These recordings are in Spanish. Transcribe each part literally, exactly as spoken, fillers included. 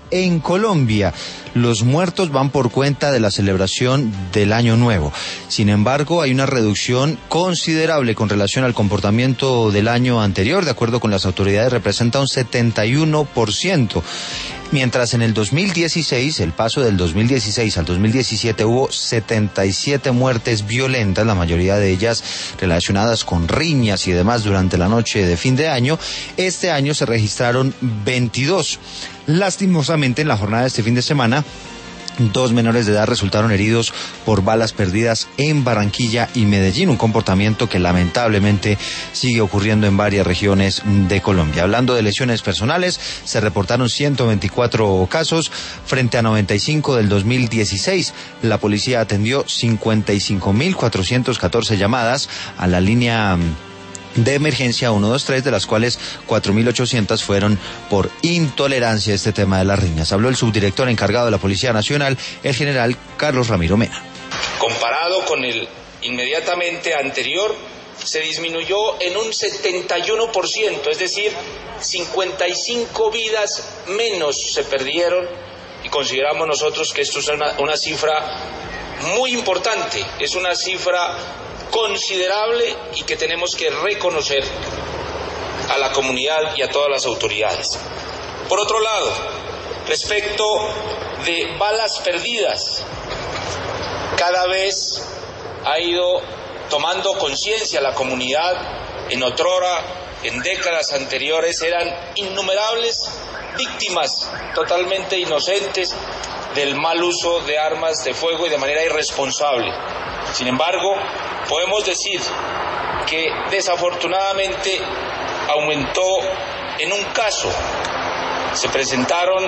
en Colombia. Los muertos van por cuenta de la celebración del Año Nuevo. Sin embargo, hay una reducción considerable con relación al comportamiento del año anterior. De acuerdo con las autoridades, representa un setenta y uno por ciento. Mientras en el dos mil dieciséis, el paso del dos mil dieciséis al dos mil diecisiete, hubo setenta y siete muertes violentas, la mayoría de ellas relacionadas con riñas y demás durante la noche de fin de año. Este año se registraron veintidós. Lastimosamente, en la jornada de este fin de semana, dos menores de edad resultaron heridos por balas perdidas en Barranquilla y Medellín, un comportamiento que lamentablemente sigue ocurriendo en varias regiones de Colombia. Hablando de lesiones personales, se reportaron ciento veinticuatro casos frente a noventa y cinco del dos mil dieciséis. La policía atendió cincuenta y cinco mil cuatrocientas catorce llamadas a la línea de emergencia uno dos tres, de las cuales cuatro mil ochocientas fueron por intolerancia a este tema de las riñas. Habló el subdirector encargado de la Policía Nacional, el general Carlos Ramiro Mena. Comparado con el inmediatamente anterior, se disminuyó en un setenta y uno por ciento, es decir, cincuenta y cinco vidas menos se perdieron, y consideramos nosotros que esto es una, una cifra muy importante, es una cifra considerable y que tenemos que reconocer a la comunidad y a todas las autoridades. Por otro lado, respecto de balas perdidas, cada vez ha ido tomando conciencia la comunidad. En otrora, en décadas anteriores, eran innumerables víctimas totalmente inocentes del mal uso de armas de fuego y de manera irresponsable. Sin embargo, podemos decir que desafortunadamente aumentó en un caso. Se presentaron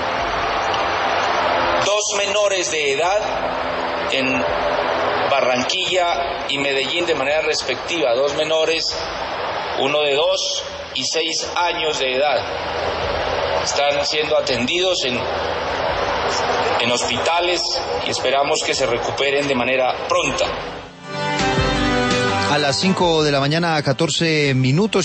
dos menores de edad en Barranquilla y Medellín de manera respectiva, dos menores, uno de dos y seis años de edad. Están siendo atendidos en, en hospitales y esperamos que se recuperen de manera pronta. A las cinco de la mañana, catorce minutos.